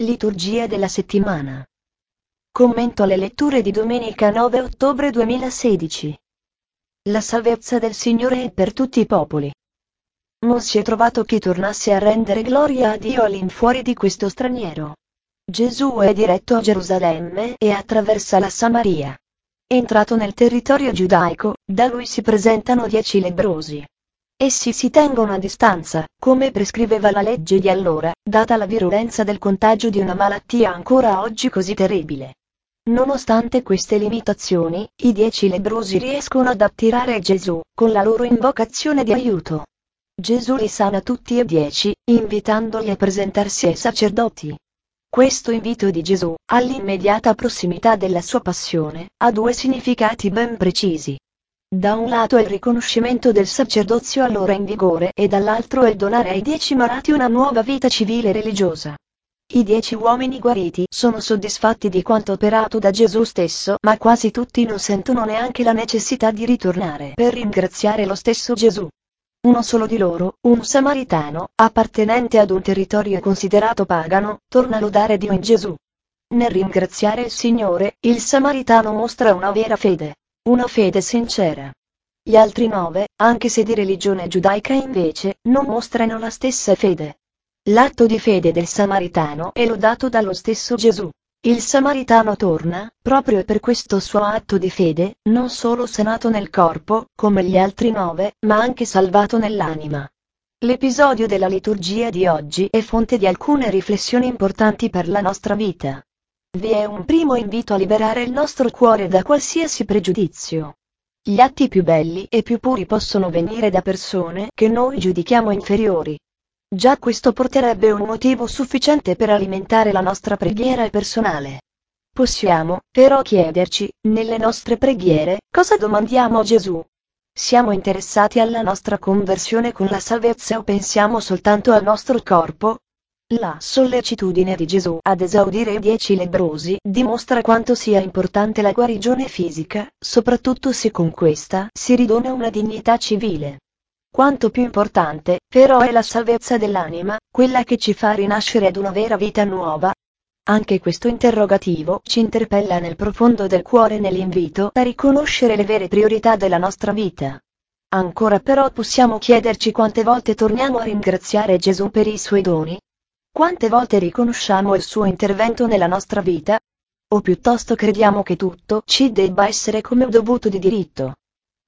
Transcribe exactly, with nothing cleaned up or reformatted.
Liturgia della settimana. Commento alle letture di domenica nove ottobre duemilasedici. La salvezza del Signore è per tutti i popoli. Non si è trovato chi tornasse a rendere gloria a Dio all'infuori di questo straniero. Gesù è diretto a Gerusalemme e attraversa la Samaria. Entrato nel territorio giudaico, da lui si presentano dieci lebbrosi. Essi si tengono a distanza, come prescriveva la legge di allora, data la virulenza del contagio di una malattia ancora oggi così terribile. Nonostante queste limitazioni, i dieci lebbrosi riescono ad attirare Gesù, con la loro invocazione di aiuto. Gesù li sana tutti e dieci, invitandoli a presentarsi ai sacerdoti. Questo invito di Gesù, all'immediata prossimità della sua passione, ha due significati ben precisi. Da un lato è il riconoscimento del sacerdozio allora in vigore e dall'altro è il donare ai dieci malati una nuova vita civile e religiosa. I dieci uomini guariti sono soddisfatti di quanto operato da Gesù stesso, ma quasi tutti non sentono neanche la necessità di ritornare per ringraziare lo stesso Gesù. Uno solo di loro, un samaritano, appartenente ad un territorio considerato pagano, torna a lodare Dio in Gesù. Nel ringraziare il Signore, il samaritano mostra una vera fede. Una fede sincera. Gli altri nove, anche se di religione giudaica invece, non mostrano la stessa fede. L'atto di fede del samaritano è lodato dallo stesso Gesù. Il samaritano torna, proprio per questo suo atto di fede, non solo sanato nel corpo, come gli altri nove, ma anche salvato nell'anima. L'episodio della liturgia di oggi è fonte di alcune riflessioni importanti per la nostra vita. Vi è un primo invito a liberare il nostro cuore da qualsiasi pregiudizio. Gli atti più belli e più puri possono venire da persone che noi giudichiamo inferiori. Già questo porterebbe un motivo sufficiente per alimentare la nostra preghiera personale. Possiamo, però, chiederci, nelle nostre preghiere, cosa domandiamo a Gesù? Siamo interessati alla nostra conversione con la salvezza o pensiamo soltanto al nostro corpo? La sollecitudine di Gesù ad esaudire i dieci lebbrosi dimostra quanto sia importante la guarigione fisica, soprattutto se con questa si ridona una dignità civile. Quanto più importante, però, è la salvezza dell'anima, quella che ci fa rinascere ad una vera vita nuova. Anche questo interrogativo ci interpella nel profondo del cuore nell'invito a riconoscere le vere priorità della nostra vita. Ancora però possiamo chiederci quante volte torniamo a ringraziare Gesù per i suoi doni? Quante volte riconosciamo il suo intervento nella nostra vita? O piuttosto crediamo che tutto ci debba essere come dovuto di diritto?